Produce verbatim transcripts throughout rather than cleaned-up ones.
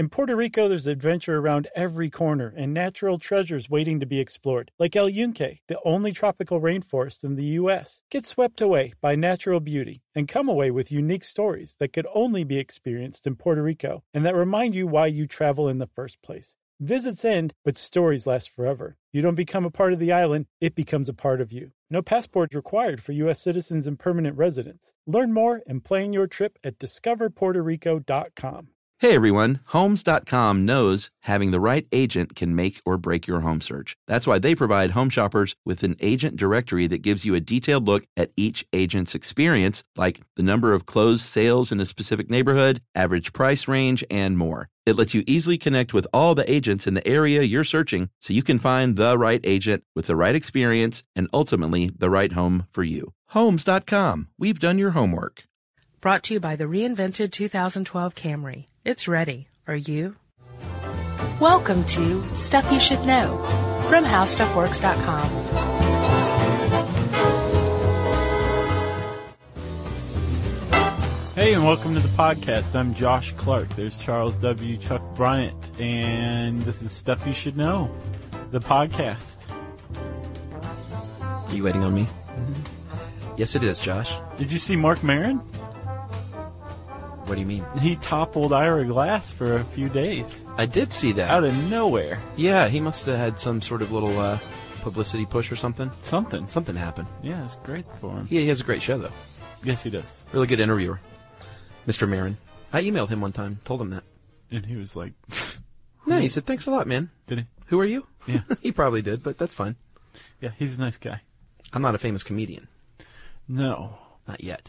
In Puerto Rico, there's adventure around every corner and natural treasures waiting to be explored, like El Yunque, the only tropical rainforest in the U S. Get swept away by natural beauty and come away with unique stories that could only be experienced in Puerto Rico and that remind you why you travel in the first place. Visits end, but stories last forever. You don't become a part of the island, it becomes a part of you. No passport required for U S citizens and permanent residents. Learn more and plan your trip at discover puerto rico dot com. Hey everyone, Homes dot com knows having the right agent can make or break your home search. That's why they provide home shoppers with an agent directory that gives you a detailed look at each agent's experience, like the number of closed sales in a specific neighborhood, average price range, and more. It lets you easily connect with all the agents in the area you're searching so you can find the right agent with the right experience and ultimately the right home for you. Homes dot com. We've done your homework. Brought to you by the reinvented two thousand twelve Camry. It's ready. Are you? Welcome to Stuff You Should Know from how stuff works dot com. Hey, and welcome to the podcast. I'm Josh Clark. There's Charles W. Chuck Bryant, and this is Stuff You Should Know, the podcast. Are you waiting on me? Mm-hmm. Yes, it is, Josh. Did you see Mark Maron? What do you mean? He toppled Ira Glass for a few days. I did see that. Out of nowhere. Yeah, he must have had some sort of little uh, publicity push or something. Something. Something happened. Yeah, it's great for him. He, he has a great show, though. Yes, he does. Really good interviewer. Mister Maron. I emailed him one time, told him that. And he was like... No, he said, thanks a lot, man. Did he? Who are you? Yeah. He probably did, but that's fine. Yeah, he's a nice guy. I'm not a famous comedian. No. Not yet.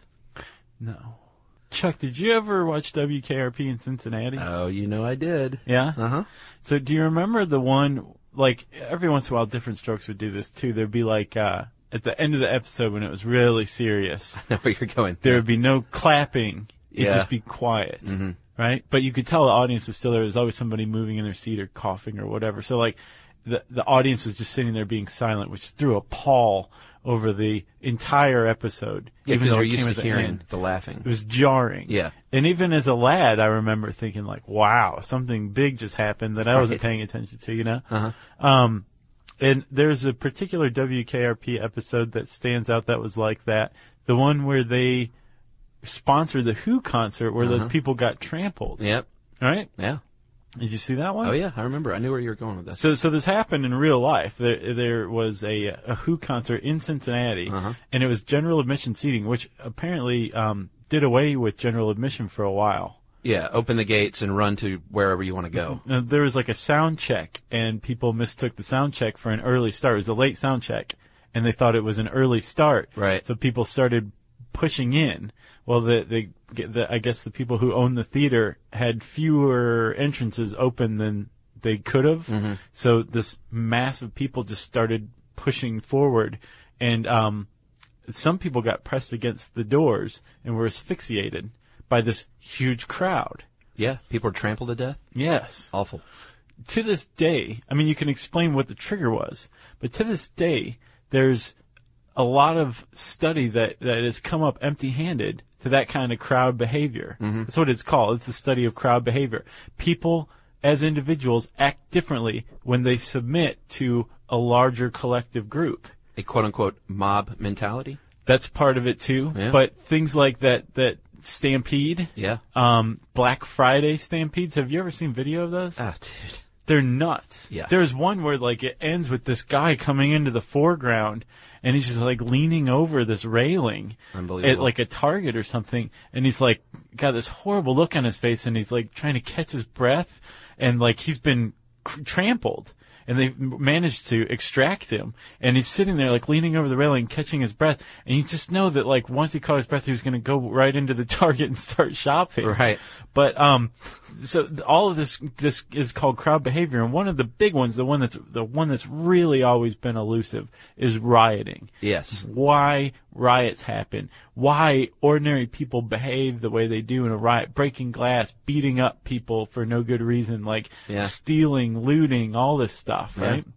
No. Chuck, did you ever watch W K R P in Cincinnati? Oh, you know I did. Yeah? Uh-huh. So do you remember the one, like, every once in a while Different Strokes would do this too. There'd be like, uh, at the end of the episode when it was really serious. I know where you're going. There yeah. would be no clapping. It'd Yeah. just be quiet. Mm-hmm. Right? But you could tell the audience was still there. There was always somebody moving in their seat or coughing or whatever. So like, the, the audience was just sitting there being silent, which threw a pall over the entire episode. Yeah, even because though you're it came used at to the hearing end. the laughing. It was jarring. Yeah. And even as a lad, I remember thinking like, wow, something big just happened that I wasn't Right. paying attention to, you know? Uh-huh. Um, and there's a particular W K R P episode that stands out that was like that. The one where they sponsored the Who concert where Uh-huh. those people got trampled. Yep. Right? Yeah. Did you see that one? Oh, yeah, I remember. I knew where you were going with that. So, so this happened in real life. There, there was a, a Who concert in Cincinnati, Uh-huh. and it was general admission seating, which apparently um, did away with general admission for a while. Yeah, open the gates and run to wherever you want to go. Uh, there was like a sound check, and people mistook the sound check for an early start. It was a late sound check, and they thought it was an early start. Right. So people started pushing in. Well, the, the, the I guess the people who owned the theater had fewer entrances open than they could have. Mm-hmm. So this mass of people just started pushing forward, and um, some people got pressed against the doors and were asphyxiated by this huge crowd. Yeah, people were trampled to death. Yes. Awful. To this day, I mean, you can explain what the trigger was, but to this day, there's a lot of study that, that has come up empty-handed to that kind of crowd behavior. Mm-hmm. That's what it's called. It's the study of crowd behavior. People, as individuals, act differently when they submit to a larger collective group. A quote-unquote mob mentality? That's part of it, too. Yeah. But things like that, that stampede, Yeah. um, Black Friday stampedes, have you ever seen video of those? Ah, dude. They're nuts. Yeah. There's one where like it ends with this guy coming into the foreground and he's just like leaning over this railing Unbelievable. at like a Target or something, and he's like got this horrible look on his face, and he's like trying to catch his breath, and like he's been cr- trampled. And they managed to extract him, and he's sitting there like leaning over the railing, catching his breath, and you just know that like once he caught his breath, he was going to go right into the Target and start shopping. Right. But um, so all of this this is called crowd behavior, and one of the big ones, the one that's the one that's really always been elusive, is rioting. Yes. Why riots happen? Why ordinary people behave the way they do in a riot, breaking glass, beating up people for no good reason, like Yeah. stealing, looting, all this stuff, Yeah. right?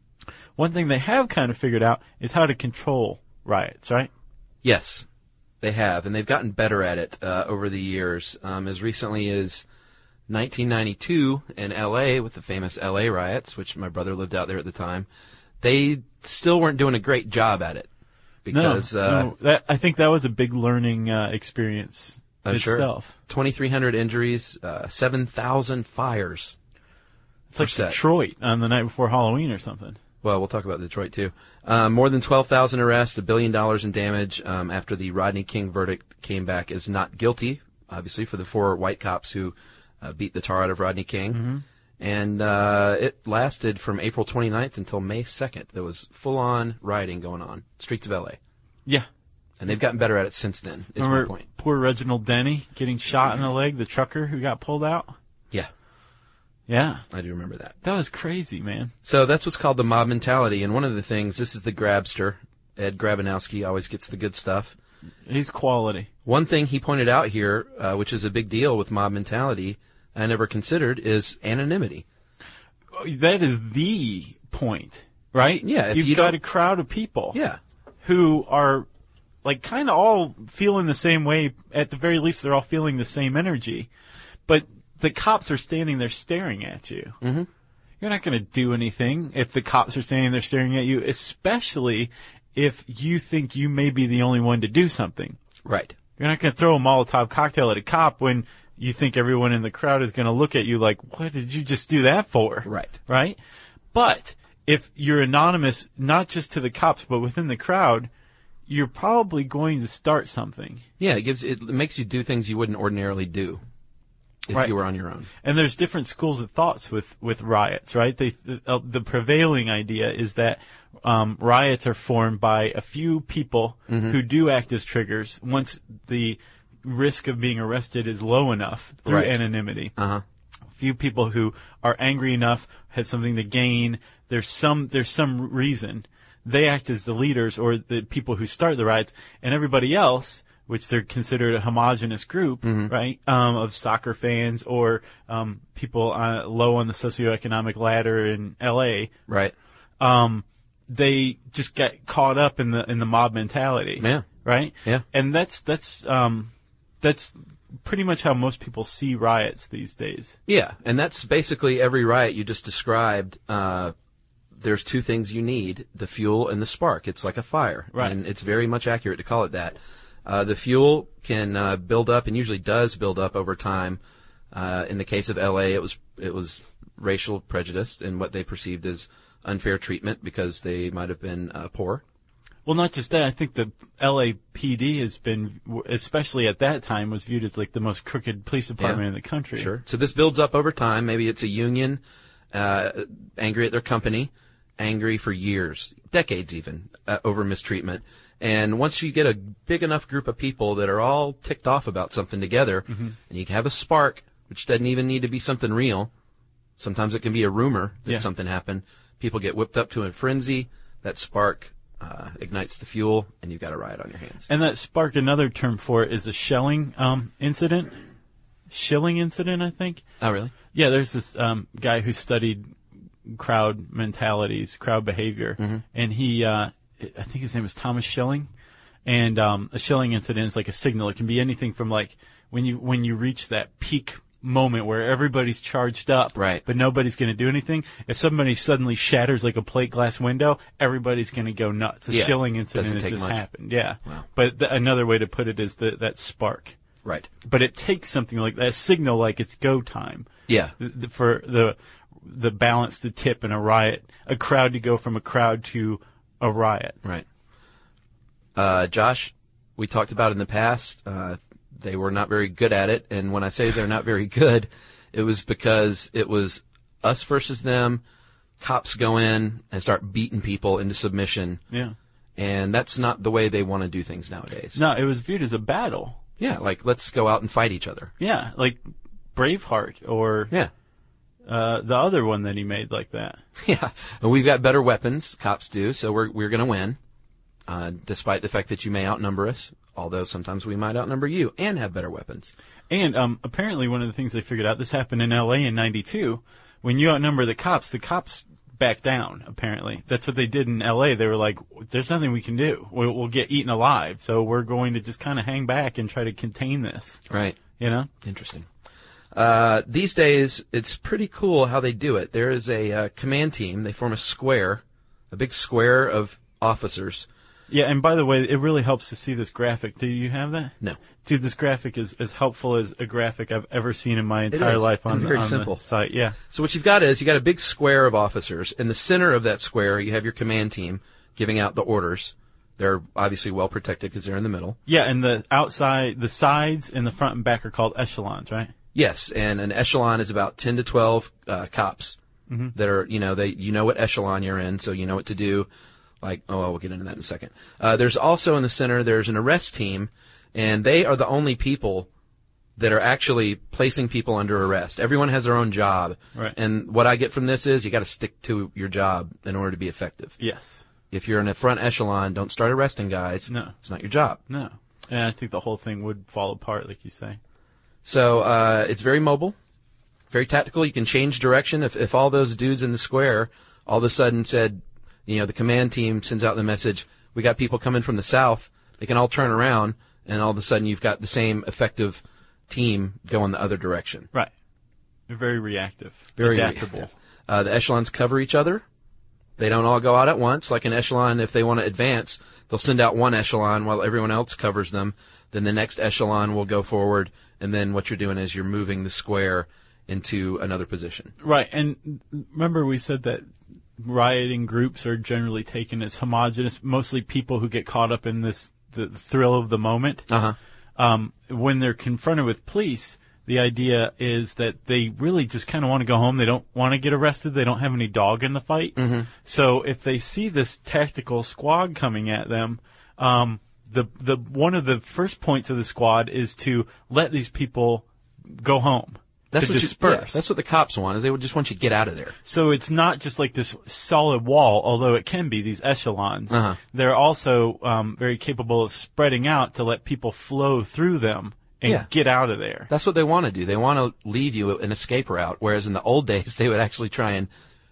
One thing they have kind of figured out is how to control riots, right? Yes, they have, and they've gotten better at it uh, over the years. Um, as recently as nineteen ninety-two in L A with the famous L A riots, which my brother lived out there at the time, they still weren't doing a great job at it. Because, no, uh, no, that, I think that was a big learning uh, experience I'm itself. Sure. twenty-three hundred injuries, uh, seven thousand fires. It's like set. Detroit on the night before Halloween or something. Well, we'll talk about Detroit, too. Um, more than twelve thousand arrests, a billion dollars in damage um, after the Rodney King verdict came back as not guilty, obviously, for the four white cops who uh, beat the tar out of Rodney King. Mm-hmm. And uh, it lasted from April twenty-ninth until May second. There was full-on rioting going on, streets of L A. Yeah. And they've gotten better at it since then, is Remember my point. Poor Reginald Denny getting shot in the leg, the trucker who got pulled out? Yeah. Yeah. I do remember that. That was crazy, man. So that's what's called the mob mentality. And one of the things, this is the Grabster. Ed Grabanowski always gets the good stuff. He's quality. One thing he pointed out here, uh, which is a big deal with mob mentality, I never considered, is anonymity. That is the point, right? Yeah. If You've you got don't- a crowd of people. Yeah. Who are, like, kind of all feeling the same way. At the very least, they're all feeling the same energy. But the cops are standing there staring at you. Mm-hmm. You're not going to do anything if the cops are standing there staring at you, especially if you think you may be the only one to do something. Right. You're not going to throw a Molotov cocktail at a cop when you think everyone in the crowd is going to look at you like, what did you just do that for? Right. Right? But if you're anonymous, not just to the cops, but within the crowd, you're probably going to start something. Yeah, it gives it makes you do things you wouldn't ordinarily do if Right. you were on your own. And there's different schools of thoughts with, with riots, right? They, the, uh, the prevailing idea is that um, riots are formed by a few people mm-hmm. who do act as triggers once the risk of being arrested is low enough through Right. anonymity. Uh-huh. Few people who are angry enough, have something to gain. There's some there's some reason they act as the leaders or the people who start the riots, and everybody else, which they're considered a homogenous group, mm-hmm. right, um, of soccer fans or um, people uh, low on the socioeconomic ladder in L A. Right. Um, they just get caught up in the in the mob mentality. Yeah. Right. Yeah. And that's that's um, that's pretty much how most people see riots these days. Yeah, and that's basically every riot you just described. Uh, there's two things you need, the fuel and the spark. It's like a fire, right. and it's very much accurate to call it that. Uh, the fuel can uh, build up, and usually does build up over time. Uh, in the case of L A, it was it was racial prejudice and what they perceived as unfair treatment because they might have been uh, poor. Well, not just that. I think the L A P D has been, especially at that time, was viewed as like the most crooked police department yeah, in the country. Sure. So this builds up over time. Maybe it's a union, uh, angry at their company, angry for years, decades even, uh, over mistreatment. And once you get a big enough group of people that are all ticked off about something together, mm-hmm. and you have a spark, which doesn't even need to be something real. Sometimes it can be a rumor that yeah. something happened. People get whipped up to a frenzy. That spark Uh, ignites the fuel, and you've got a riot on your hands. And that sparked another term for it is a shelling um, incident. Shilling incident, I think. Oh, really? Yeah, there's this um, guy who studied crowd mentalities, crowd behavior, mm-hmm. and he, uh, I think his name was Thomas Schilling. And um, a Schilling incident is like a signal. It can be anything from like when you when you reach that peak moment where everybody's charged up, right. but nobody's going to do anything. If somebody suddenly shatters like a plate glass window, everybody's going to go nuts. A yeah. Shilling incident has just much. happened. Yeah. Wow. But th- another way to put it is the, that spark. Right. But it takes something like that, a signal like it's go time. Yeah. Th- th- for the the balance to tip in a riot, a crowd to go from a crowd to a riot. Right. Uh, Josh, we talked about in the past, uh, they were not very good at it, and when I say they're not very good, it was because it was us versus them. Cops go in and start beating people into submission. Yeah. And that's not the way they want to do things nowadays. No, it was viewed as a battle. Yeah, like, let's go out and fight each other. Yeah, like Braveheart or yeah. uh, the other one that he made like that. Yeah, and we've got better weapons, cops do, so we're we're going to win, uh, despite the fact that you may outnumber us. Although sometimes we might outnumber you and have better weapons. And um, apparently one of the things they figured out, this happened in L A in ninety-two, when you outnumber the cops, the cops back down, apparently. That's what they did in L A. They were like, there's nothing we can do. We'll, we'll get eaten alive, so we're going to just kind of hang back and try to contain this. Right. You know? Interesting. Uh, these days, it's pretty cool how they do it. There is a uh, command team. They form a square, a big square of officers. Yeah, and by the way, it really helps to see this graphic. Do you have that? No. Dude, this graphic is as helpful as a graphic I've ever seen in my entire life on, very on simple. the site. Yeah. So what you've got is you got a big square of officers. In the center of that square, you have your command team giving out the orders. They're obviously well protected because they're in the middle. Yeah, and the outside, the sides and the front and back are called echelons, right? Yes, and an echelon is about ten to twelve uh, cops mm-hmm. that are, you know, they you know what echelon you're in, so you know what to do. Like, oh, well, we'll get into that in a second. Uh, there's also in the center, there's an arrest team, and they are the only people that are actually placing people under arrest. Everyone has their own job. Right. And what I get from this is you got to stick to your job in order to be effective. Yes. If you're in a front echelon, don't start arresting guys. No. It's not your job. No. And I think the whole thing would fall apart, like you say. So uh, it's very mobile, very tactical. You can change direction. If, if all those dudes in the square all of a sudden said, you know, the command team sends out the message, we got people coming from the south, they can all turn around, and all of a sudden you've got the same effective team going the other direction. Right. They're very reactive. Very adaptable. reactive. Uh, the echelons cover each other. They don't all go out at once. Like an echelon, if they want to advance, they'll send out one echelon while everyone else covers them. Then the next echelon will go forward, and then what you're doing is you're moving the square into another position. Right. And remember we said that rioting groups are generally taken as homogenous, mostly people who get caught up in this the thrill of the moment. Uh-huh. Um, when they're confronted with police, the idea is that they really just kind of want to go home. They don't want to get arrested. They don't have any dog in the fight. Mm-hmm. So if they see this tactical squad coming at them, um, the the one of the first points of the squad is to let these people go home. That's to what disperse. You, yeah, that's what the cops want, is they would just want you to get out of there. So it's not just like this solid wall, although it can be, these echelons. Uh-huh. They're also um, very capable of spreading out to let people flow through them and Yeah. get out of there. That's what they want to do. They want to leave you an escape route, whereas in the old days they would actually try and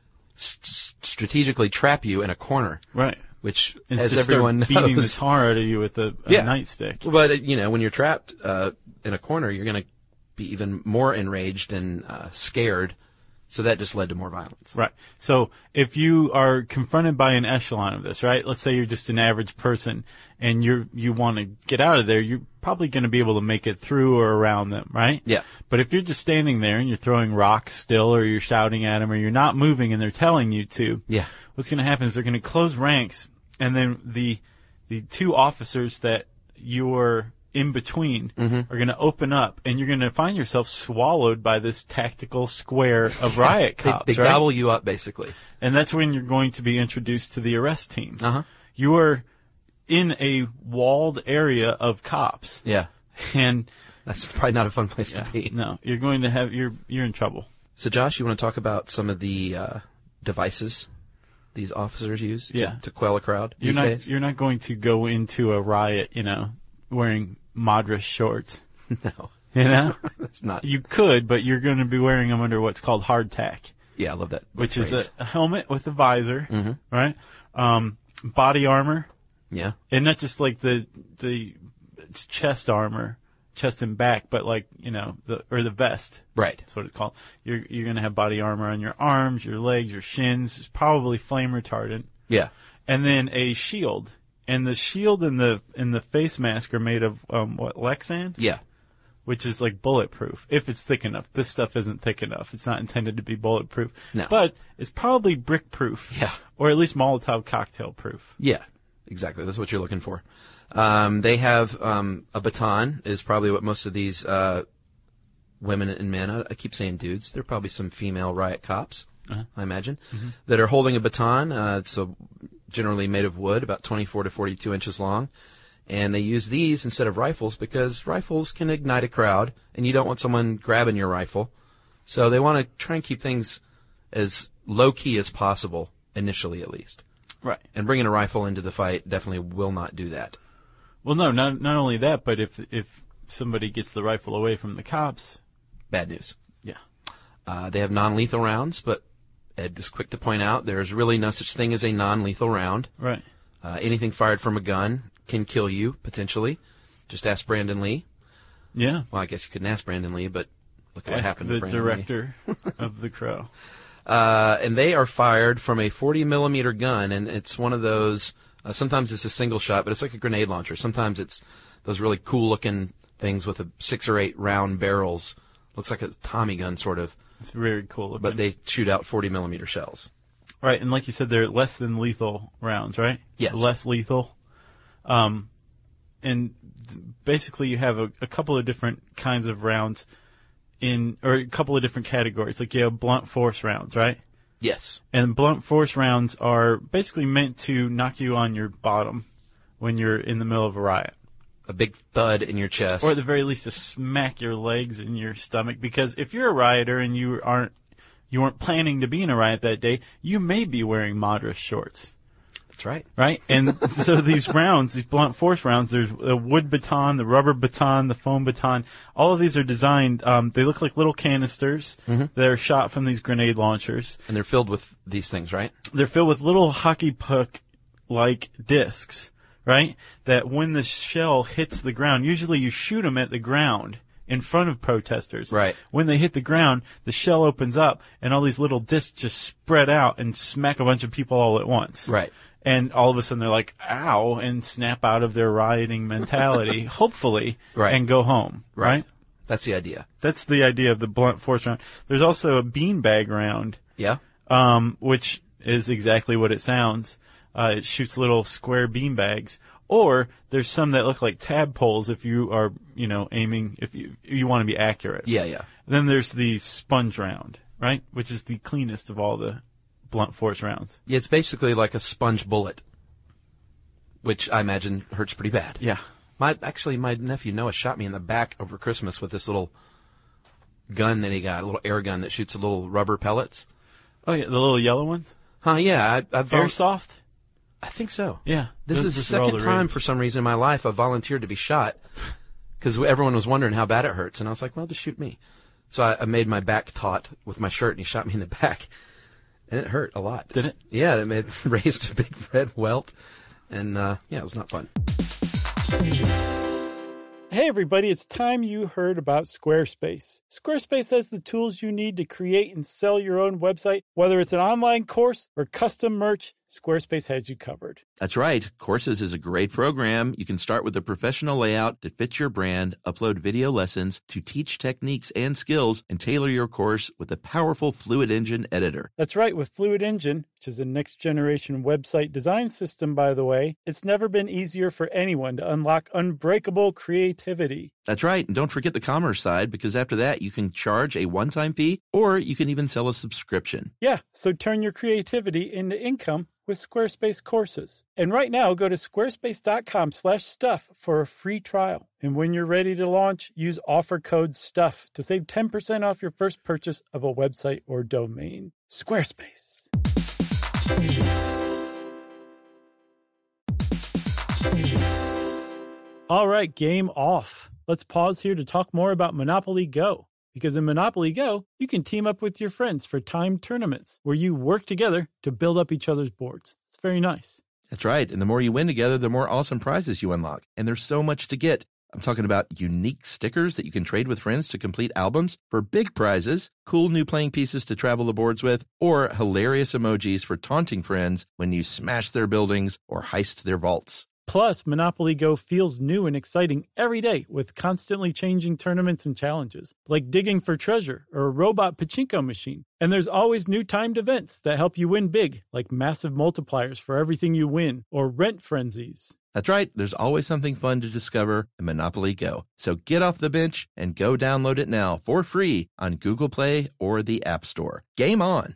st- strategically trap you in a corner. Right. Which, And as just everyone start beating knows, the tar out of you with a, a Yeah. nightstick. But, uh, you know, when you're trapped uh, in a corner, you're going to be even more enraged and uh, scared. So that just led to more violence. Right. So if you are confronted by an echelon of this, right? Let's say you're just an average person and you're you want to get out of there, you're probably going to be able to make it through or around them, right? Yeah. But if you're just standing there and you're throwing rocks still, or you're shouting at them, or you're not moving and they're telling you to, Yeah. what's going to happen is they're going to close ranks, and then the the two officers that you're in between Mm-hmm. are going to open up, and you're going to find yourself swallowed by this tactical square of riot They, cops, they right? gobble you up, basically. And that's when you're going to be introduced to the arrest team. Uh-huh. You are in a walled area of cops, Yeah. and That's probably not a fun place yeah, to be. no, you're going to have you're you're in trouble. So, Josh, you want to talk about some of the uh, devices these officers use to, Yeah. to quell a crowd You're these not days? you're not going to go into a riot, you know, wearing Madras shorts. No. You know, That's not. you could, but you're going to be wearing them under what's called hardtack, Yeah, I love that. which phrase. is a, a helmet with a visor, Mm-hmm. right? Um, body armor, Yeah. and not just like the the it's chest armor, chest and back, but like you know the or the vest. Right. That's what it's called. You're you're going to have body armor on your arms, your legs, your shins. It's probably flame retardant, Yeah. and then a shield. And the shield and the and the face mask are made of um, what Lexan, Yeah. which is like bulletproof if it's thick enough. This stuff isn't thick enough. It's not intended to be bulletproof. No. But it's probably brick proof. Yeah. Or at least Molotov cocktail proof. Yeah. Exactly. That's what you're looking for. Um, they have um, a baton is probably what most of these uh, women and men, I, I keep saying dudes, they're probably some female riot cops, Uh-huh. I imagine, that are holding a baton. Uh, it's a, generally made of wood, about twenty-four to forty-two inches long. And they use these instead of rifles because rifles can ignite a crowd, and you don't want someone grabbing your rifle. So they want to try and keep things as low-key as possible, initially at least. Right. And bringing a rifle into the fight definitely will not do that. Well, no, not not only that, but if if somebody gets the rifle away from the cops, Bad news. yeah. Uh, they have non-lethal rounds, but Ed is quick to point out there's really no such thing as a non-lethal round. Right. Uh, anything fired from a gun can kill you, potentially. Just ask Brandon Lee. Yeah. Well, I guess you couldn't ask Brandon Lee, but Look what Ask happened the to Brandon Lee. director of The Crow. Uh, and they are fired from a forty millimeter gun, and it's one of those, uh, sometimes it's a single shot, but it's like a grenade launcher. Sometimes it's those really cool-looking things with a six or eight round barrels. Looks like a Tommy gun, sort of. It's very cool looking. But they shoot out forty millimeter shells. Right, and like you said, they're less than lethal rounds, right? Yes. Less lethal. Um, and th- basically you have a, a couple of different kinds of rounds in, or a couple of different categories. Like you have blunt force rounds, right? Yes. And blunt force rounds are basically meant to knock you on your bottom when you're in the middle of a riot. A big thud in your chest. Or at the very least to smack your legs in your stomach. Because if you're a rioter and you aren't, you weren't planning to be in a riot that day, you may be wearing Madras shorts. That's right. Right? And so these rounds, these blunt force rounds, there's a wood baton, the rubber baton, the foam baton. All of these are designed, um, they look like little canisters mm-hmm. that are shot from these grenade launchers. And they're filled with these things, right? They're filled with little hockey puck-like discs, right? That when the shell hits the ground, usually you shoot them at the ground in front of protesters. Right. When they hit the ground, the shell opens up, and all these little discs just spread out and smack a bunch of people all at once. Right. And all of a sudden they're like, ow, and snap out of their rioting mentality, hopefully, right. and go home. Right. right? That's the idea. That's the idea of the blunt force round. There's also a beanbag round. Yeah. Um, which is exactly what it sounds. Uh, it shoots little square beanbags. Or there's some that look like tadpoles if you are, you know, aiming, if you you want to be accurate. Yeah, yeah. Then there's the sponge round, right? Which is the cleanest of all the blunt force rounds. Yeah, it's basically like a sponge bullet, which I imagine hurts pretty bad. Yeah. My Actually, my nephew Noah shot me in the back over Christmas with this little gun that he got, a little air gun that shoots little rubber pellets. Oh, yeah, the little yellow ones? Huh, yeah. I, I've Airsoft? I think so. Yeah. This those, is the second the time for some reason in my life I've volunteered to be shot because everyone was wondering how bad it hurts. And I was like, well, just shoot me. So I, I made my back taut with my shirt, and he shot me in the back. And it hurt a lot. Did it? Yeah, it made, raised a big red welt. And, uh, yeah, it was not fun. Hey everybody, it's time you heard about Squarespace. Squarespace has the tools you need to create and sell your own website. Whether it's an online course or custom merch, Squarespace has you covered. That's right. Courses is a great program. You can start with a professional layout that fits your brand, upload video lessons to teach techniques and skills, and tailor your course with a powerful Fluid Engine editor. That's right. With Fluid Engine, which is a next-generation website design system, by the way, it's never been easier for anyone to unlock unbreakable creativity. That's right. And don't forget the commerce side, because after that, you can charge a one-time fee, or you can even sell a subscription. Yeah, so turn your creativity into income with Squarespace courses. And right now, go to squarespace.com slash stuff for a free trial. And when you're ready to launch, use offer code STUFF to save ten percent off your first purchase of a website or domain. Squarespace. All right, game off. Let's pause here to talk more about Monopoly Go. Because in Monopoly Go, you can team up with your friends for timed tournaments where you work together to build up each other's boards. It's very nice. That's right. And the more you win together, the more awesome prizes you unlock. And there's so much to get. I'm talking about unique stickers that you can trade with friends to complete albums for big prizes, cool new playing pieces to travel the boards with, or hilarious emojis for taunting friends when you smash their buildings or heist their vaults. Plus, Monopoly Go feels new and exciting every day with constantly changing tournaments and challenges, like digging for treasure or a robot pachinko machine. And there's always new timed events that help you win big, like massive multipliers for everything you win or rent frenzies. That's right. There's always something fun to discover in Monopoly Go. So get off the bench and go download it now for free on Google Play or the App Store. Game on.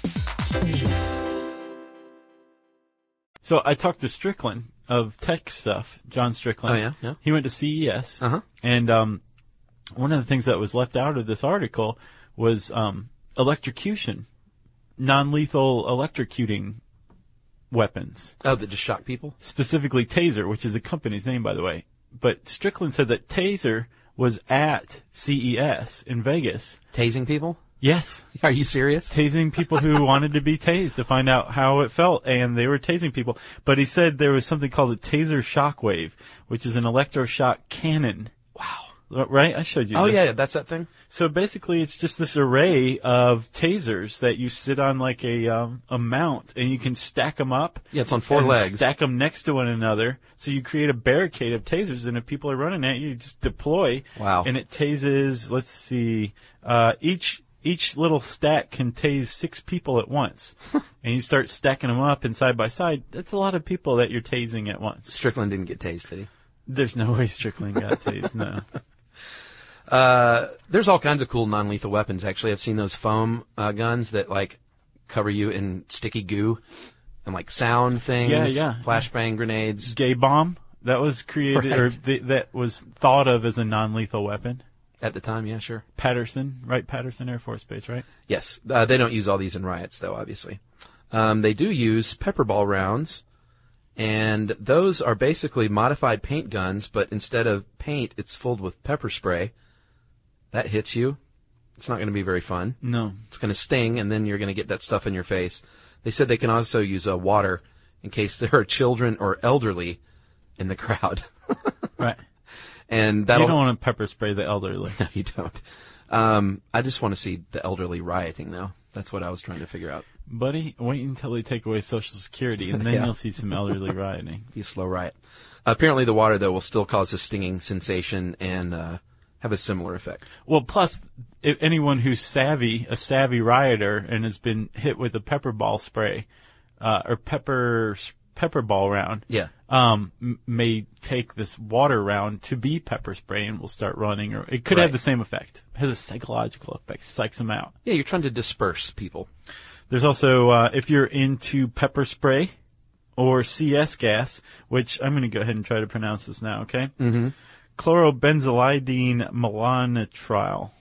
So I talked to Strickland of tech stuff, John Strickland. Oh, yeah? Yeah. He went to C E S. Uh-huh. And um, one of the things that was left out of this article was um, electrocution, non-lethal electrocuting weapons. Oh, that just shock people? Specifically Taser, which is a company's name, by the way. But Strickland said that Taser was at C E S in Vegas. Tasing people? Yes. Are you serious? Tasing people who wanted to be tased to find out how it felt, and they were tasing people. But he said there was something called a Taser Shockwave, which is an electroshock cannon. Wow. Right? I showed you Oh, this. yeah, that's that thing? So basically, it's just this array of tasers that you sit on like a um, a mount, and you can stack them up. Yeah, it's on four and legs. Stack them next to one another, so you create a barricade of tasers. And if people are running at you, you just deploy. Wow. And it tases. Let's see. Uh, each each little stack can tase six people at once, and you start stacking them up and side by side. That's a lot of people that you're tasing at once. Strickland didn't get tased, did he? There's no way Strickland got tased. No. Uh, there's all kinds of cool non-lethal weapons, actually. I've seen those foam uh, guns that, like, cover you in sticky goo and, like, sound things. Yeah, yeah. Flashbang grenades. Gay bomb. That was created, Right. or th- that was thought of as a non-lethal weapon. At the time, yeah, sure. Patterson, right? Patterson Air Force Base, right? Yes. Uh, they don't use all these in riots, though, obviously. Um, they do use pepper ball rounds, and those are basically modified paint guns, but instead of paint, it's filled with pepper spray. That hits you. It's not going to be very fun. No. It's going to sting, and then you're going to get that stuff in your face. They said they can also use uh, water in case there are children or elderly in the crowd. Right. And You that'll... don't want to pepper spray the elderly. No, you don't. Um, I just want to see the elderly rioting, though. That's what I was trying to figure out. Buddy, wait until they take away Social Security, and then Yeah. you'll see some elderly rioting. Be a slow riot. Apparently the water, though, will still cause a stinging sensation and uh, have a similar effect. Well, plus, if anyone who's savvy, a savvy rioter, and has been hit with a pepper ball spray, uh, or pepper pepper ball round, Yeah. um, m- may take this water round to be pepper spray and will start running, or it could Right. have the same effect. It has a psychological effect, psychs them out. Yeah, you're trying to disperse people. There's also, uh, if you're into pepper spray or C S gas, which I'm going to go ahead and try to pronounce this now, okay? Mm-hmm. Chlorobenzylidine malonitrol.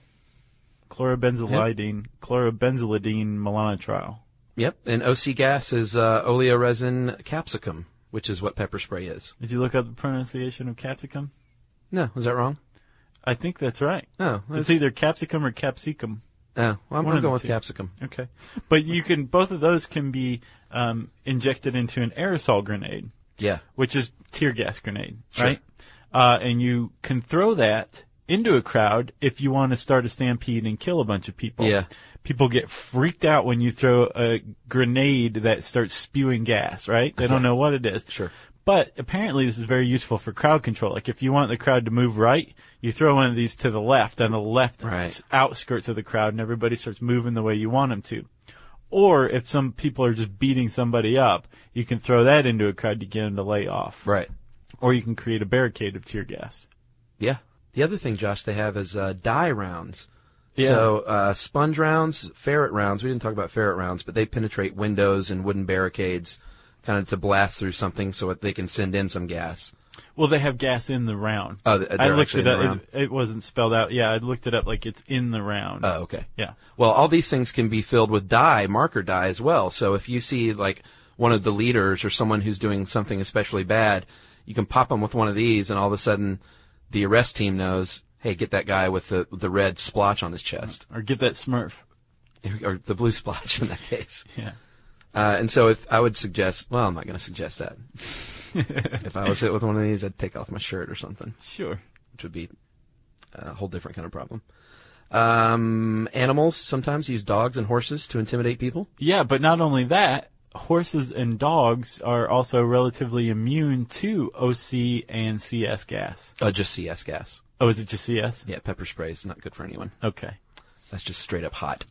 Chlorobenzylidine, chlorobenzylidine malonitrol. Yep, and O C gas is uh, oleoresin capsicum, which is what pepper spray is. Did you look up the pronunciation of capsicum? No, is that wrong? I think that's right. No, It's either capsicum or capsicum. Oh, well, I'm One going of to go the with two. capsicum. Okay. But you can, both of those can be um, injected into an aerosol grenade, Yeah. which is tear gas grenade, Sure. right? Uh, and you can throw that into a crowd if you want to start a stampede and kill a bunch of people. Yeah. People get freaked out when you throw a grenade that starts spewing gas, right? They don't know what it is. Sure. But apparently this is very useful for crowd control. Like if you want the crowd to move right, you throw one of these to the left on the left Right. outskirts of the crowd, and everybody starts moving the way you want them to. Or if some people are just beating somebody up, you can throw that into a crowd to get them to lay off. Right. Or you can create a barricade of tear gas. Yeah. The other thing, Josh, they have is uh, dye rounds. Yeah. So uh, sponge rounds, ferret rounds. We didn't talk about ferret rounds, but they penetrate windows and wooden barricades, kind of to blast through something so that they can send in some gas. Well, they have gas in the round. Oh, they're I looked actually it in up. the round? It, it wasn't spelled out. Yeah, I looked it up like it's in the round. Oh, okay. Yeah. Well, all these things can be filled with dye, marker dye as well. So if you see like one of the leaders or someone who's doing something especially bad, you can pop them with one of these, and all of a sudden the arrest team knows, hey, get that guy with the the red splotch on his chest, Or get that Smurf. or the blue splotch in that case. Yeah. Uh, and so if I would suggest, well, I'm not going to suggest that. If I was hit with one of these, I'd take off my shirt or something, Sure. which would be a whole different kind of problem. Um, animals sometimes use dogs and horses to intimidate people. Yeah, but not only that, horses and dogs are also relatively immune to O C and C S gas. Uh, just C S gas. Oh, is it just C S? Yeah, pepper spray is not good for anyone. Okay. That's just straight up hot.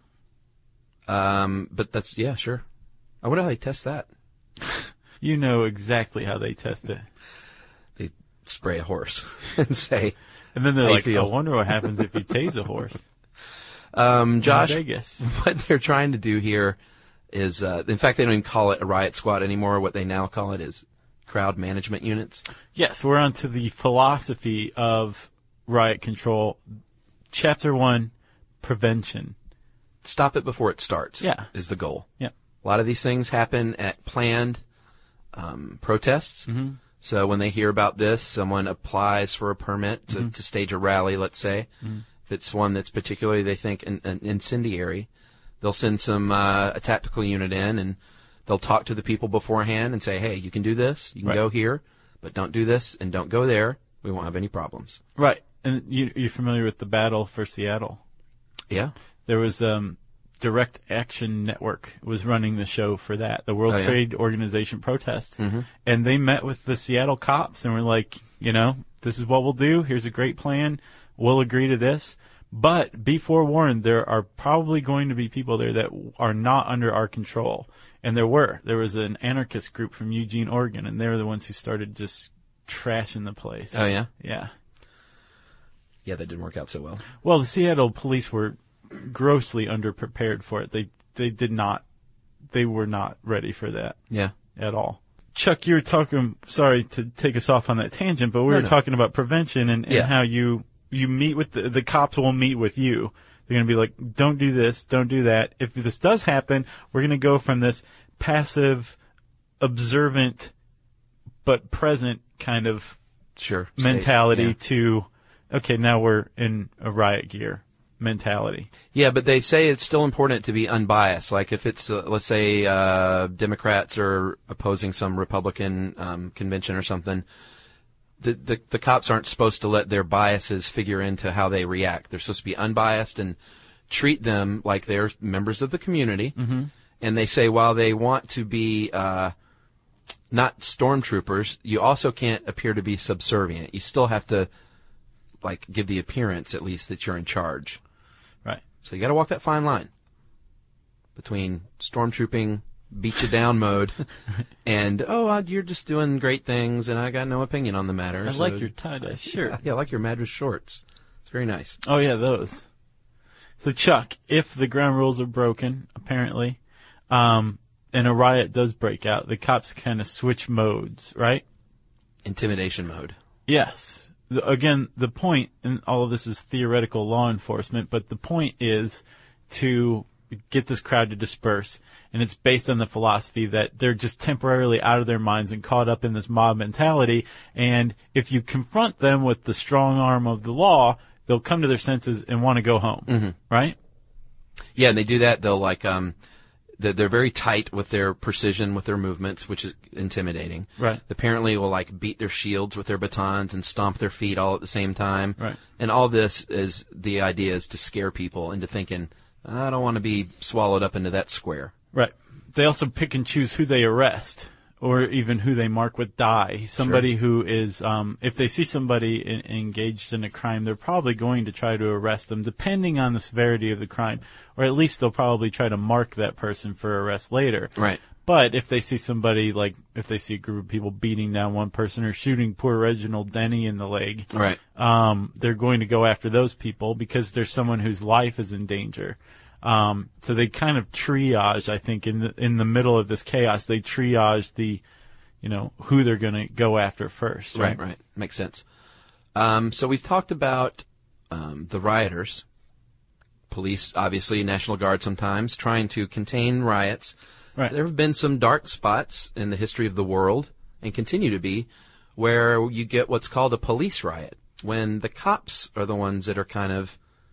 Um, but that's, yeah, sure. I wonder how they test that. You know exactly how they test it. They spray a horse and say, And then they're How you like, feel? I wonder what happens if you tase a horse. um, Josh, In Vegas. what they're trying to do here is, uh, in fact, they don't even call it a riot squad anymore. What they now call it is crowd management units. Yes, we're on to the philosophy of riot control. Chapter one, prevention. Stop it before it starts. Yeah. Is the goal. Yeah. A lot of these things happen at planned um, protests. Mm-hmm. So when they hear about this, someone applies for a permit to, mm-hmm. to stage a rally, let's say. Mm-hmm. If it's one that's particularly, they think, an, an incendiary, they'll send some uh, a tactical unit in, and they'll talk to the people beforehand and say, hey, you can do this, you can Right. go here, but don't do this and don't go there. We won't have any problems. Right. And you, you're familiar with the battle for Seattle? Yeah. There was um, Direct Action Network was running the show for that, the World Oh, yeah? Trade Organization protests. Mhm. And they met with the Seattle cops and were like, you know, this is what we'll do. Here's a great plan. We'll agree to this. But be forewarned, there are probably going to be people there that are not under our control. And there were. There was an anarchist group from Eugene, Oregon, and they were the ones who started just trashing the place. Oh, yeah? Yeah. Yeah, that didn't work out so well. Well, the Seattle police were grossly underprepared for it. They they did not, they were not ready for that Yeah. at all. Chuck, you were talking, sorry to take us off on that tangent, but we No, were no. talking about prevention and, and Yeah. how you, you meet with, the, the cops will meet with you. They're going to be like, don't do this, don't do that. If this does happen, we're going to go from this passive, observant, but present kind of Sure. mentality Yeah. to, okay, now we're in a riot gear mentality. Yeah, but they say it's still important to be unbiased. Like if it's, uh, let's say, uh, Democrats are opposing some Republican um, convention or something, the, the the cops aren't supposed to let their biases figure into how they react. They're supposed to be unbiased and treat them like they're members of the community. Mm-hmm. And they say while they want to be uh, not stormtroopers, you also can't appear to be subservient. You still have to, like, give the appearance, at least, that you're in charge. Right. So you got to walk that fine line between stormtrooping, beat you down mode, and oh, uh, you're just doing great things, and I got no opinion on the matter. I so- like your tie-dye shirt. Yeah, I like your Madras shorts. It's very nice. Oh, yeah, those. So, Chuck, if the ground rules are broken, apparently, um, and a riot does break out, the cops kind of switch modes, right? Intimidation mode. Yes. The, again, the point, and all of this is theoretical law enforcement, but the point is to get this crowd to disperse. And it's based on the philosophy that they're just temporarily out of their minds and caught up in this mob mentality. And if you confront them with the strong arm of the law, they'll come to their senses and want to go home. Mm-hmm. Right? Yeah, and they do that. They'll like um, they're, they're very tight with their precision with their movements, which is intimidating. Right. Apparently, will like beat their shields with their batons and stomp their feet all at the same time. Right. And all this is the idea is to scare people into thinking, I don't want to be swallowed up into that square. Right. They also pick and choose who they arrest, or even who they mark with die. Somebody Sure. who is, um, if they see somebody in, engaged in a crime, they're probably going to try to arrest them, depending on the severity of the crime, or at least they'll probably try to mark that person for arrest later. Right. But if they see somebody, like, if they see a group of people beating down one person or shooting poor Reginald Denny in the leg, Right. um, they're going to go after those people because there's someone whose life is in danger. Um, so they kind of triage, I think, in the, in the middle of this chaos, they triage the, you know, who they're going to go after first. Right, Right, right. Makes sense. Um, so we've talked about um, the rioters, police, obviously, National Guard sometimes, trying to contain riots. Right. There have been some dark spots in the history of the world, and continue to be, where you get what's called a police riot, when the cops are the ones that are kind of,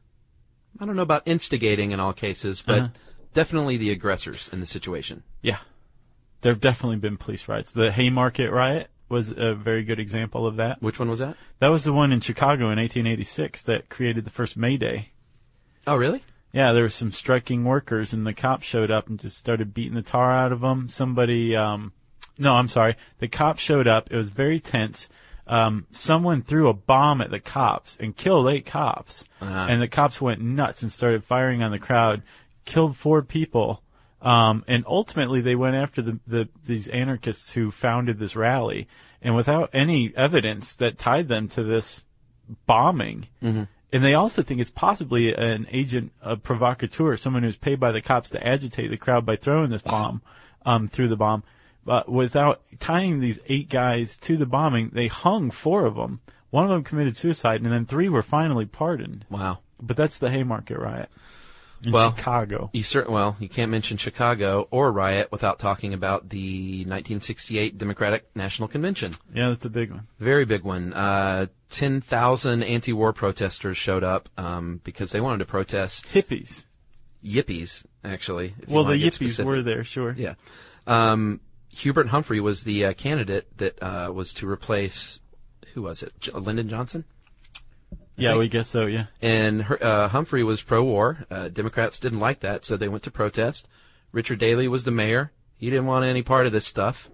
I don't know about instigating in all cases, but Uh-huh. definitely the aggressors in the situation. Yeah. There have definitely been police riots. The Haymarket riot was a very good example of that. Which one was that? That was the one in Chicago in eighteen eighty-six that created the first May Day. Oh, really? Yeah, there were some striking workers, and the cops showed up and just started beating the tar out of them. Somebody, um, no, I'm sorry. The cops showed up. It was very tense. Um, someone threw a bomb at the cops and killed eight cops. Uh-huh. And the cops went nuts and started firing on the crowd, killed four people. Um, and ultimately they went after the, the, these anarchists who founded this rally. And without any evidence that tied them to this bombing. Mm-hmm. And they also think it's possibly an agent, a provocateur, someone who's paid by the cops to agitate the crowd by throwing this bomb, um, through the bomb. But without tying these eight guys to the bombing, they hung four of them. One of them committed suicide, and then three were finally pardoned. Wow. But that's the Haymarket riot in Well, Chicago. You certain well, you can't mention Chicago or riot without talking about the nineteen sixty-eight Democratic National Convention. Yeah, that's a big one. Very big one. Uh, ten thousand anti-war protesters showed up um, because they wanted to protest Hippies. yippies, actually. if you Well, the wanna get yippies specific. were there, sure. Yeah. Um, Hubert Humphrey was the uh, candidate that uh, was to replace, who was it? J- Lyndon Johnson? I Yeah, think. we guess so, yeah. And her, uh, Humphrey was pro-war. Uh, Democrats didn't like that, so they went to protest. Richard Daley was the mayor. He didn't want any part of this stuff.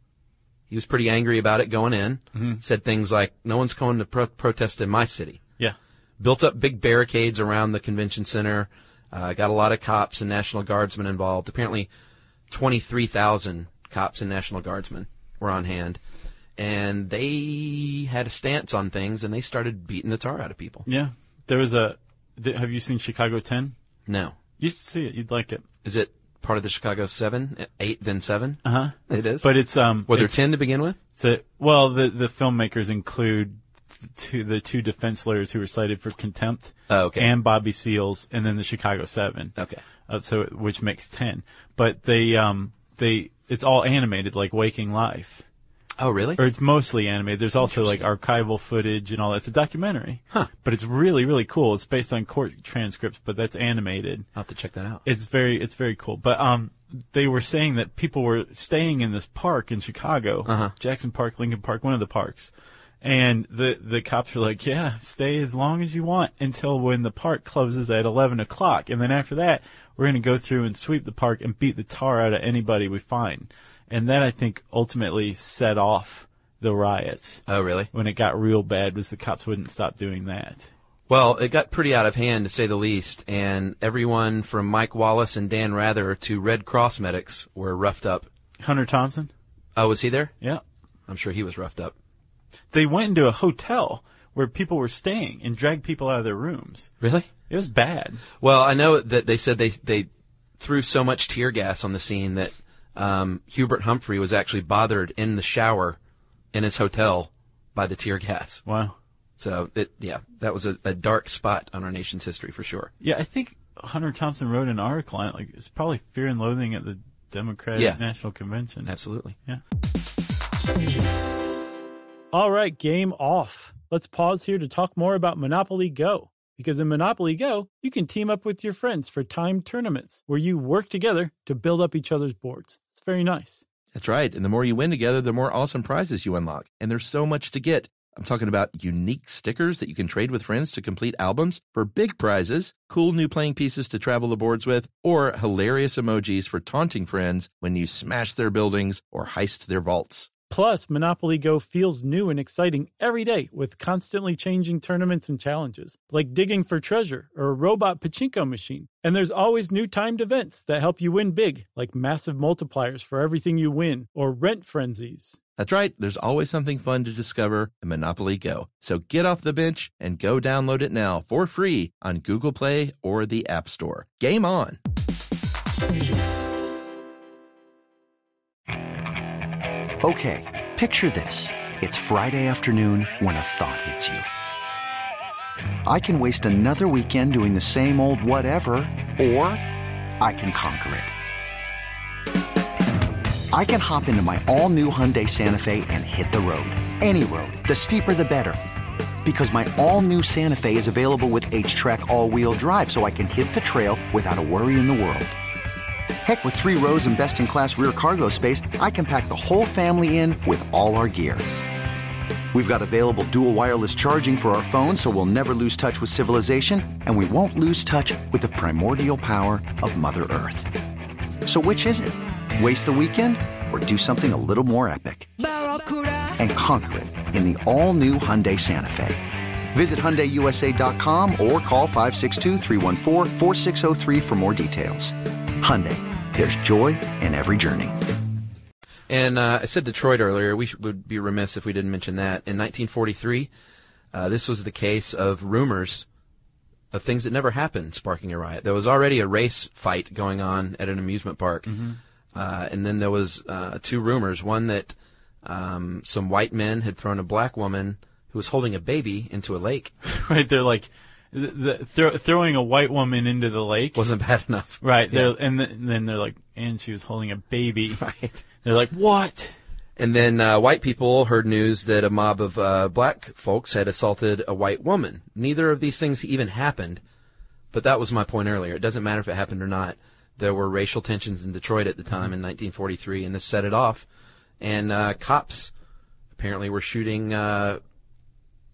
He was pretty angry about it going in. Mm-hmm. Said things like, no one's going to pro- protest in my city. Yeah. Built up big barricades around the convention center. Uh, got a lot of cops and National Guardsmen involved. Apparently twenty-three thousand cops and National Guardsmen were on hand. And they had a stance on things, and they started beating the tar out of people. Yeah. There was a... th- Have you seen Chicago ten? No. You should see it. You'd like it. Is it part of the Chicago seven? Eight, then seven? Uh-huh. It is? But it's... um. Were there it's, ten to begin with? it's a, well, the, the filmmakers include the two, the two defense lawyers who were cited for contempt. Oh, okay. And Bobby Seals, and then the Chicago seven. Okay. Uh, so, which makes ten. But they... um they It's all animated, like Waking Life. Oh, really? Or it's mostly animated. There's also like archival footage and all that. It's a documentary. Huh. But it's really, really cool. It's based on court transcripts, but that's animated. I'll have to check that out. It's very, it's very cool. But, um, they were saying that people were staying in this park in Chicago, Uh-huh. Jackson Park, Lincoln Park, one of the parks. And the, the cops were like, yeah, stay as long as you want until when the park closes at eleven o'clock. And then after that, we're going to go through and sweep the park and beat the tar out of anybody we find. And that, I think, ultimately set off the riots. Oh, really? When it got real bad, was the cops wouldn't stop doing that. Well, it got pretty out of hand, to say the least, and everyone from Mike Wallace and Dan Rather to Red Cross medics were roughed up. Hunter Thompson? Oh, was he there? Yeah. I'm sure he was roughed up. They went into a hotel where people were staying and dragged people out of their rooms. Really? It was bad. Well, I know that they said they they threw so much tear gas on the scene that um, Hubert Humphrey was actually bothered in the shower in his hotel by the tear gas. Wow. So, it, yeah, that was a, a dark spot on our nation's history for sure. Yeah, I think Hunter Thompson wrote an article on it. Like, it's probably Fear and Loathing at the Democratic Yeah. National Convention. Absolutely. Yeah. All right, game off. Let's pause here to talk more about Monopoly Go. Because in Monopoly Go, you can team up with your friends for timed tournaments where you work together to build up each other's boards. It's very nice. That's right. And the more you win together, the more awesome prizes you unlock. And there's so much to get. I'm talking about unique stickers that you can trade with friends to complete albums for big prizes, cool new playing pieces to travel the boards with, or hilarious emojis for taunting friends when you smash their buildings or heist their vaults. Plus, Monopoly Go feels new and exciting every day with constantly changing tournaments and challenges, like digging for treasure or a robot pachinko machine. And there's always new timed events that help you win big, like massive multipliers for everything you win or rent frenzies. That's right. There's always something fun to discover in Monopoly Go. So get off the bench and go download it now for free on Google Play or the App Store. Game on! Okay, picture this. It's Friday afternoon when a thought hits you. I can waste another weekend doing the same old whatever, or I can conquer it. I can hop into my all-new Hyundai Santa Fe and hit the road. Any road. The steeper, the better. Because my all-new Santa Fe is available with H-Track all-wheel drive, so I can hit the trail without a worry in the world. Heck, with three rows and best-in-class rear cargo space, I can pack the whole family in with all our gear. We've got available dual wireless charging for our phones, so we'll never lose touch with civilization, and we won't lose touch with the primordial power of Mother Earth. So which is it? Waste the weekend or do something a little more epic? And conquer it in the all-new Hyundai Santa Fe. Visit Hyundai U S A dot com or call five six two, three one four, four six zero three for more details. Hyundai, there's joy in every journey. And uh, I said Detroit earlier. We should, would be remiss if we didn't mention that. In nineteen forty-three, uh, this was the case of rumors of things that never happened sparking a riot. There was already a race fight going on at an amusement park. Mm-hmm. Uh, and then there was uh, two rumors. One that um, some white men had thrown a black woman who was holding a baby into a lake. Right, they're like, the, the, throw, throwing a white woman into the lake. Wasn't bad enough. Right, Yeah. and, th- and then they're like, and she was holding a baby. Right. They're like, what? And then uh, white people heard news that a mob of uh, black folks had assaulted a white woman. Neither of these things even happened, but that was my point earlier. It doesn't matter if it happened or not. There were racial tensions in Detroit at the time in nineteen forty-three, and this set it off. And uh, cops apparently were shooting uh,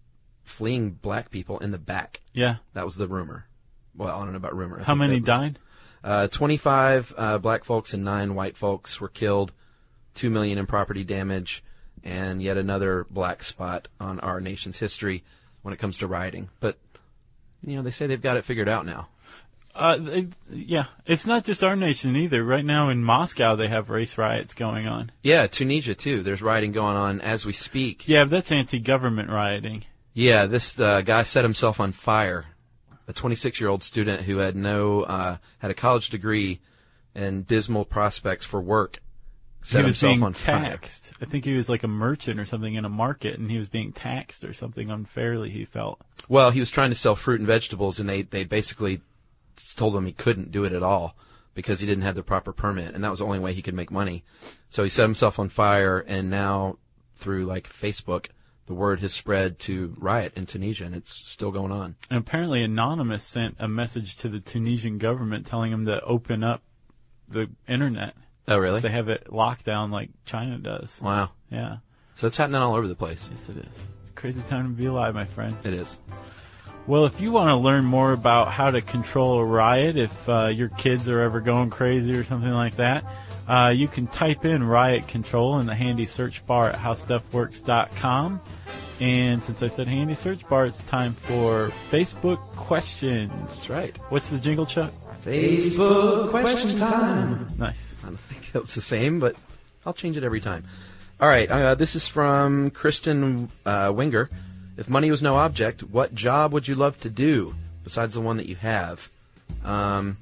fleeing black people in the back. Yeah. That was the rumor. Well, I don't know about rumor. I How think many that was- died? Uh, twenty-five uh, black folks and nine white folks were killed. Two million in property damage, and yet another black spot on our nation's history when it comes to rioting. But you know, they say they've got it figured out now. Uh, it, yeah, it's not just our nation either. Right now in Moscow, they have race riots going on. Yeah, Tunisia too. There's rioting going on as we speak. Yeah, but that's anti-government rioting. Yeah, this uh, guy set himself on fire. A twenty-six-year-old student who had no uh, had a college degree and dismal prospects for work set he was himself being on fire. taxed. I think he was like a merchant or something in a market, and he was being taxed or something unfairly, he felt. Well, he was trying to sell fruit and vegetables, and they, they basically told him he couldn't do it at all because he didn't have the proper permit, and that was the only way he could make money. So he set himself on fire, and now through like Facebook, the word has spread to riot in Tunisia, and it's still going on. And apparently Anonymous sent a message to the Tunisian government telling them to open up the internet. Oh, really? They have it locked down like China does. Wow. Yeah. So it's happening all over the place. Yes, it is. It's a crazy time to be alive, my friend. It is. Well, if you want to learn more about how to control a riot, if uh, your kids are ever going crazy or something like that, uh, you can type in riot control in the handy search bar at how stuff works dot com. And since I said handy search bar, it's time for Facebook questions. That's right. What's the jingle, Chuck? Facebook question time. Nice. I don't think it's the same, but I'll change it every time. All right, uh, this is from Kristen uh, Winger. If money was no object, what job would you love to do besides the one that you have? Um,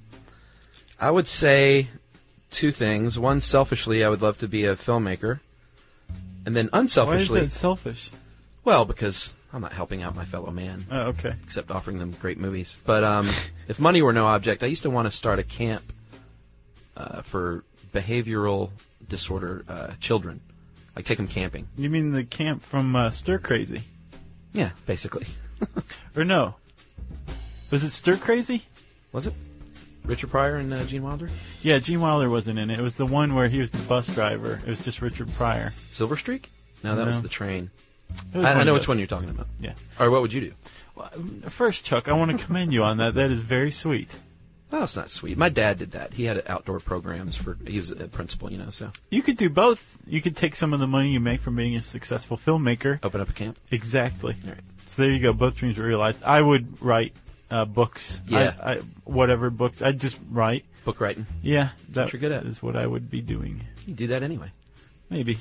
I would say two things. One, selfishly, I would love to be a filmmaker. And then unselfishly... Why is that selfish? Well, because I'm not helping out my fellow man. Oh, okay. Except offering them great movies. But um, if money were no object, I used to want to start a camp uh, for behavioral disorder uh, children. Like take them camping. You mean the camp from uh, Stir Crazy? Yeah, basically. Or no? Was it Stir Crazy? Was it? Richard Pryor and uh, Gene Wilder? Yeah, Gene Wilder wasn't in it. It was the one where he was the bus driver. It was just Richard Pryor. Silver Streak? No, that No. was the train. It was I, I one know of which those. one you're talking about. Yeah. All right, what would you do? Well, first, Chuck, I want to commend you on that. That is very sweet. Well, it's not sweet. My dad did that. He had outdoor programs for. He was a principal, you know. So You could do both. You could take some of the money you make from being a successful filmmaker. open up a camp. Exactly. All right. So there you go. Both dreams were realized. I would write uh, books. Yeah. I, I, whatever books. I'd just write. Book writing. Yeah. That what you're good at. is what I would be doing. You do that anyway. Maybe.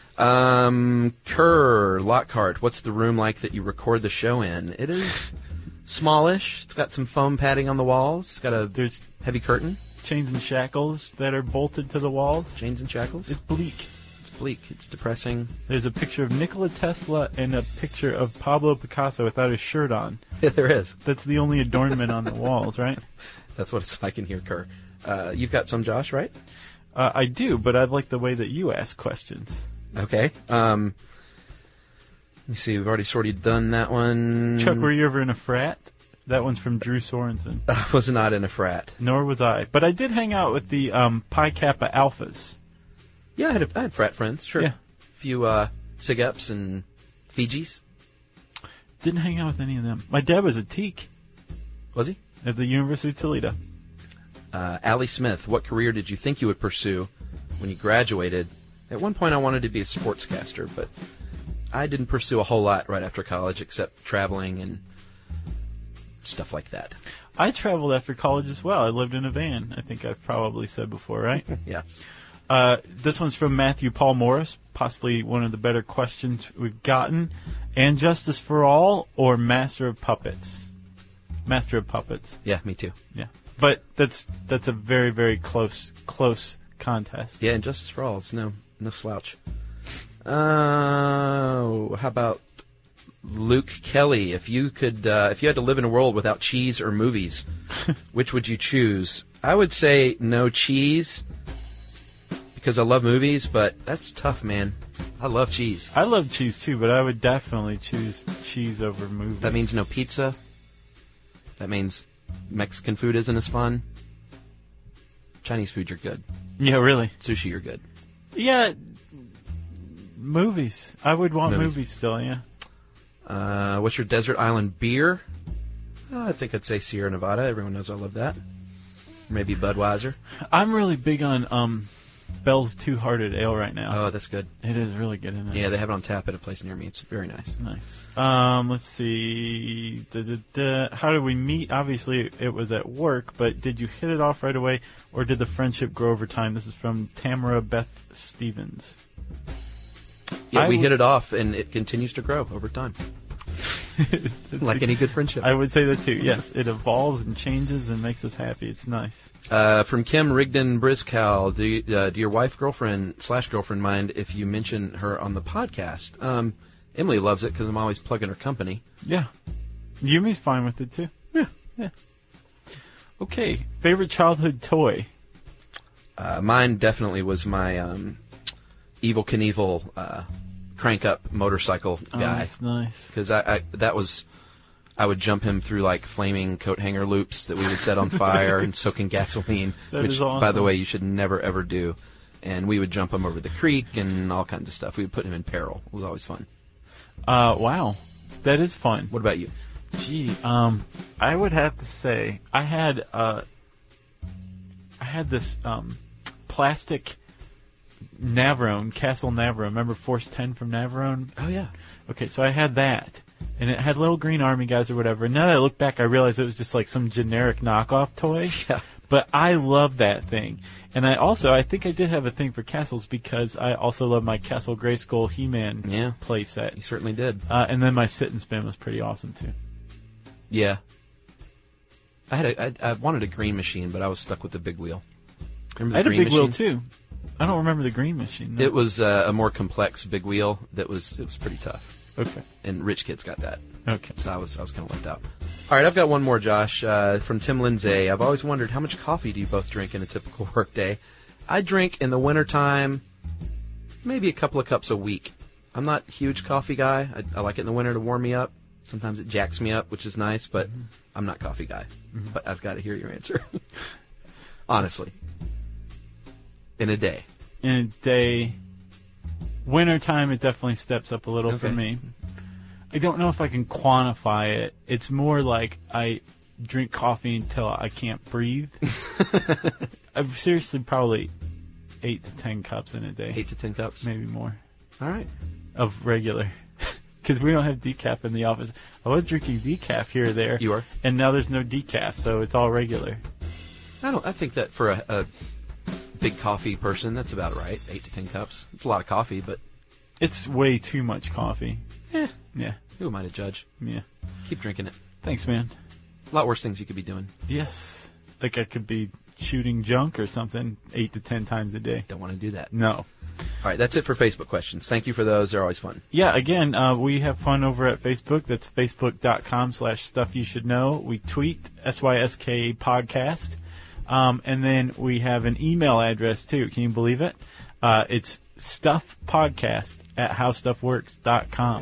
Um, Kerr Lockhart. What's the room like that you record the show in? It is smallish. It's got some foam padding on the walls. It's got a There's heavy curtain. chains and shackles that are bolted to the walls. Chains and shackles. It's bleak. It's bleak. It's depressing. There's a picture of Nikola Tesla and a picture of Pablo Picasso without his shirt on. Yeah, there is. That's the only adornment on the walls, right? That's what it's like in here, Kerr. Uh, you've got some, Josh, right? Uh, I do, but I like the way that you ask questions. Okay. Um, let me see. We've already sort of done that one. Chuck, were you ever in a frat? That one's from Drew Sorensen. I was not in a frat. Nor was I. But I did hang out with the um, Pi Kappa Alphas. Yeah, I had, a, I had frat friends, sure. Yeah. A few uh, Sig-Ups and Fijis. Didn't hang out with any of them. My dad was a teak Was he? at the University of Toledo. Uh, Allie Smith, what career did you think you would pursue when you graduated? At one point I wanted to be a sportscaster, but I didn't pursue a whole lot right after college except traveling and stuff like that. I traveled after college as well. I lived in a van. I think I've probably said before, right? Yes. Uh, this one's from Matthew Paul Morris, possibly one of the better questions we've gotten. And Justice for All or Master of Puppets? Master of Puppets. Yeah, me too. Yeah. But that's that's a very, very close, close contest. Yeah, and Justice for All, it's no, no slouch. Uh, how about Luke Kelly? If you could, uh, if you had to live in a world without cheese or movies, which would you choose? I would say no cheese because I love movies, but that's tough, man. I love cheese. I love cheese too, but I would definitely choose cheese over movies. That means no pizza. That means Mexican food isn't as fun. Chinese food, you're good. Yeah, really. Sushi, you're good. Yeah, movies. I would want Movies. movies, still, yeah. Uh, what's your desert island beer? Uh, I think I'd say Sierra Nevada. Everyone knows I love that. Maybe Budweiser. I'm really big on um, Bell's Two-Hearted Ale right now. Oh, that's good. It is really good, isn't it? Yeah, they have it on tap at a place near me. It's very nice. Nice. Um, let's see. Da, da, da. How did we meet? Obviously, it was at work, but did you hit it off right away, or did the friendship grow over time? This is from Tamara Beth Stevens. Yeah, I we w- hit it off, and it continues to grow over time. Like any good friendship. I would say that too. Yes, it evolves and changes and makes us happy. It's nice. Uh, from Kim Rigdon Briscow, do, you, uh, do your wife, girlfriend, slash girlfriend mind if you mention her on the podcast? Um, Emily loves it because I'm always plugging her company. Yeah. Yumi's fine with it too. Yeah. Yeah. Okay. Favorite childhood toy? Uh, mine definitely was my um, Evel Knievel uh, crank-up motorcycle Oh, guy. that's nice. Because I, I, that was, I would jump him through like flaming coat hanger loops that we would set on fire and soak in gasoline, That which, is awesome. by the way, you should never ever do. And we would jump him over the creek and all kinds of stuff. We would put him in peril. It was always fun. Uh, wow. That is fun. What about you? Gee, um, I would have to say I had uh, I had this um, plastic Navarone, Castle Navarone. Remember Force ten from Navarone? Oh yeah. Okay, so I had that, and it had little green army guys or whatever. And now that I look back, I realized it was just like some generic knockoff toy. Yeah. But I love that thing. And I also, I think I did have a thing for castles because I also love my Castle Grayskull He-Man Yeah. playset. You certainly did. Uh, and then my sit and spin was pretty awesome too. Yeah. I had a, I, I wanted a green machine, but I was stuck with the big wheel. Remember the I had a green big machine? wheel too. I don't remember the green machine. No. It was uh, a more complex big wheel that was it was pretty tough. Okay. And rich kids got that. Okay. So I was I was kind of left out. All right, I've got one more, Josh, uh, from Tim Lindsay. I've always wondered, how much coffee do you both drink in a typical work day? I drink in the wintertime maybe a couple of cups a week. I'm not a huge coffee guy. I, I like it in the winter to warm me up. Sometimes it jacks me up, which is nice, but mm-hmm. I'm not a coffee guy. Mm-hmm. But I've got to hear your answer. Honestly. In a day. In a day. Wintertime, it definitely steps up a little Okay. for me. I don't know if I can quantify it. It's more like I drink coffee until I can't breathe. I've seriously probably eight to ten cups in a day. Eight to ten cups? Maybe more. All right. Of regular. Because we don't have decaf in the office. I was drinking decaf here or there. You are? And now there's no decaf, so it's all regular. I don't. I think that for a, a big coffee person, that's about right. Eight to ten cups. It's a lot of coffee, but It's way too much coffee. eh, Yeah. who am I to judge? Yeah. Keep drinking it. Thanks, man. A lot worse things you could be doing. Yes. Like I could be shooting junk or something eight to ten times a day. Don't want to do that. No. All right, that's it for Facebook questions. Thank you for those. They're always fun. Yeah, again, uh, we have fun over at Facebook. That's facebook.com slash stuff you should know. We tweet S Y S K podcast. Um, and then we have an email address too. Can you believe it? Uh, it's stuffpodcast at howstuffworks dot com.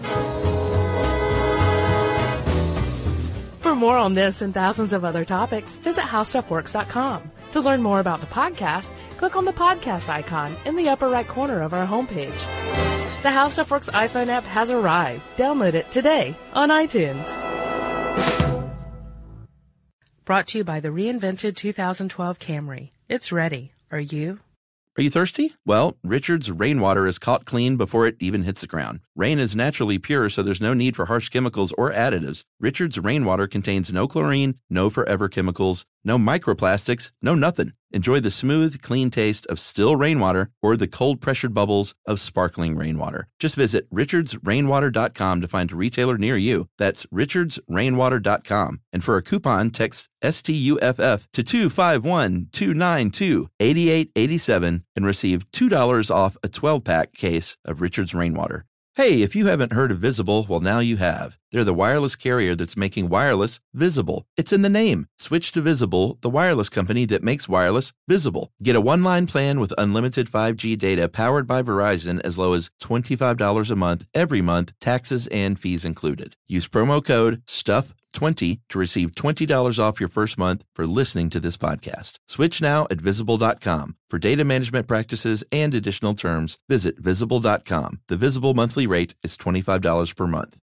For more on this and thousands of other topics, visit how stuff works dot com. To learn more about the podcast, click on the podcast icon in the upper right corner of our homepage. The How Stuff Works iPhone app has arrived. Download it today on iTunes. Brought to you by the reinvented two thousand twelve Camry. It's ready. Are you? Are you thirsty? Well, Richard's rainwater is caught clean before it even hits the ground. Rain is naturally pure, so there's no need for harsh chemicals or additives. Richard's rainwater contains no chlorine, no forever chemicals, no microplastics, no nothing. Enjoy the smooth, clean taste of still rainwater or the cold-pressured bubbles of sparkling rainwater. Just visit richards rainwater dot com to find a retailer near you. That's richards rainwater dot com. And for a coupon, text S T U F F to two five one, two nine two, eight eight eight seven and receive two dollars off a twelve-pack case of Richard's Rainwater. Hey, if you haven't heard of Visible, well, now you have. They're the wireless carrier that's making wireless visible. It's in the name. Switch to Visible, the wireless company that makes wireless visible. Get a one-line plan with unlimited five G data powered by Verizon as low as twenty-five dollars a month, every month, taxes and fees included. Use promo code STUFF twenty to receive twenty dollars off your first month for listening to this podcast. Switch now at visible dot com. For data management practices and additional terms, visit visible dot com. The Visible monthly rate is twenty-five dollars per month.